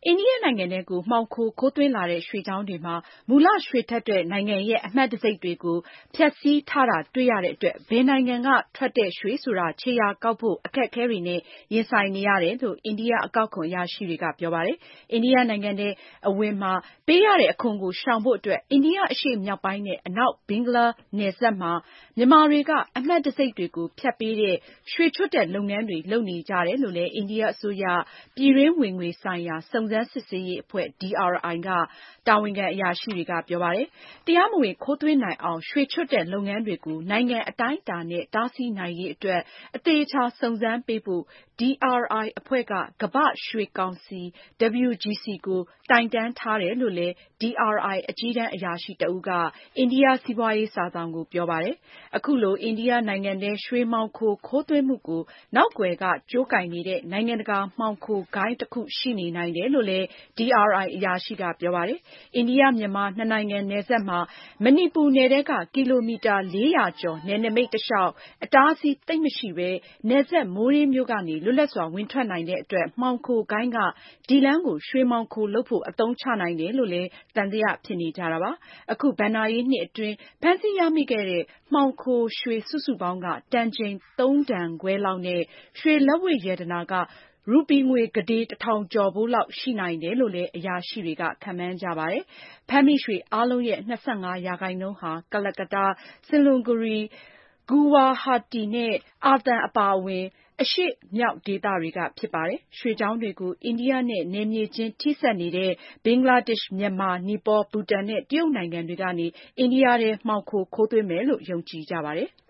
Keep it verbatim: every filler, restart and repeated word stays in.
အိန္ဒိယနိုင်ငံထဲကို မှောင်ခိုခိုးသွင်းလာတဲ့ ရွှေချောင်းတွေမှာ မူလရွှေထွက်တဲ့နိုင်ငံရဲ့ အမှတ်တံဆိပ်တွေကို ဖျက်ဆီးထားတာတွေ့ရတဲ့အတွက် ဘယ်နိုင်ငံကထွက်တဲ့ရွှေဆိုတာ ခြေရာကောက်ဖို့ အခက်အခဲတွေနဲ့ ရင်ဆိုင်နေရတယ်လို့ အိန္ဒိယအကောက်ခွန်အရာရှိတွေက ပြောပါတယ်။ အိန္ဒိယနိုင်ငံထဲအဝင်မှာ ပေးရတဲ့အခွန်ကို ရှောင်ဖို့အတွက် အိန္ဒိယအရှေ့မြောက်ပိုင်းနဲ့ အနောက်ဘင်္ဂလားနယ်စပ်မှာ မြန်မာတွေက အမှတ်တံဆိပ်တွေကို ဖျက်ပေးတဲ့ ရွှေချွတ်တဲ့လုပ်ငန်းတွေ လုပ်နေကြတယ်လို့လည်း အိန္ဒိယအစိုးရ ပြည်တွင်းဝင်ငွေဆိုင်ရာ စုံစမ်းစစ်ဆေးရေးအဖွဲ့ D R I က တာဝန်ခံအရာရှိတွေက ပြောပါတယ်။ တရားမဝင် ခိုးသွင်းနိုင်အောင် ရွှေချွတ်တဲ့လုပ်ငန်းတွေကို နိုင်ငံအတိုင်းအတာနဲ့ တားဆီးနိုင်ရေးအတွက် အသေအချာ စုံစမ်းပေးဖို့ D R I အဖွဲ့က ကမ္ဘာ့ရွှေကောင်စီ W G C ကို တိုင်တန်းထားတယ်လို့လည်း D R I အကြီးတန်းအရာရှိတဦးက အိန္ဒိယစီးပွားရေးစာစောင်ကို ပြောပါတယ်။ အခုလို အိန္ဒိယနိုင်ငံထဲ ရွှေမှောင်ခိုခိုးသွင်းမှုကို နောက်ကွယ်က ကြိုးကိုင်နေတဲ့ နိုင်ငံတကာမှောင်ခိုဂိုဏ်းတခုရှိနေနိုင်တယ်လို့လည်း D R I အရာရှိက ပြောပါတယ်။ အိန္ဒိယ-မြန်မာ နှစ်နိုင်ငံနယ်စပ်မှာ မဏိပူနယ်ထဲက ကီလိုမီတာ လေးရာကျော် နယ်နိမိတ်တလျှောက် အတားအဆီးသိပ်မရှိပဲ နယ်စပ် မိုးရေးမြို့ကနေ လွတ်လပ်စွာ ဝင်ထွက်နိုင်တဲ့အတွက် မှောင်ခိုဂိုဏ်းက ဒီလမ်းကို ရွှေမှောင်ခိုလုပ်ဖို့ အသုံးချနိုင်တယ်လို့လည်း သံသယဖြစ်နေကြတာပါ။ အခုဘဏ္ဍာရေးနှစ်အတွင်း ဖမ်းဆီးရမိခဲ့တဲ့ မှောင်ခိုရွှေစုစုပေါင်းက တန်ချိန် သုံးတန်ခွဲလောက်နဲ့ ရွှေလက်ဝတ်ရတနာက ရူပီငွေ ကုဋေ တထောင်ကျော်ဖိုးလောက်ရှိနိုင်တယ်လို့လည်း အရာရှိတွေက ခန့်မှန်းကြပါတယ်။ ဖမ်းမိရွှေအားလုံးရဲ့ ၂၅ ရာခိုင်နှုန်းဟာ ကာလကတ္တား၊ ဆင်လုံဂူရီ၊ ဂူဝါဟာတီနဲ့ အာသံအပါအဝင် အရှေ့မြောက်ဒေသတွေကဖြစ်ပါတယ်။ ရွှေချောင်းတွေကို အိန္ဒိယနဲ့ နယ်မြေချင်း ထိစပ်နေတဲ့ ဘင်္ဂလားဒေ့ရှ်၊ မြန်မာ၊ နီပေါ၊ ဘူတန်နဲ့ တရုတ်နိုင်ငံတွေကနေ အိန္ဒိယထဲ မှောင်ခိုခိုးသွင်းမယ်လို့ ယုံကြည်ကြပါတယ်။